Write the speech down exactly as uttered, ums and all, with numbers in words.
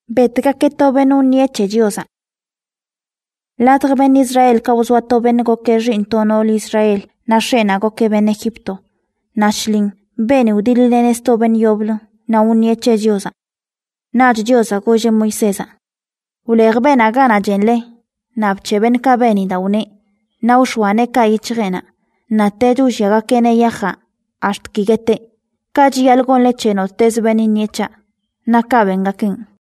Betka que toben un nieche diosa. Latg ben Israel kawzwa toben go que rintonol Israel, na shena go que ben Egipto. Nashlin, ben udililen estoben yoblo, na un nieche diosa. Nach diosa goje Moisesa. Uleg ben agana jenle, napche ben kabeni daune, na ushwane ka ichgena, na teju yaga kene yaja, hasta kigete, kaji algon leche no tes ben niecha, na kaben gakin.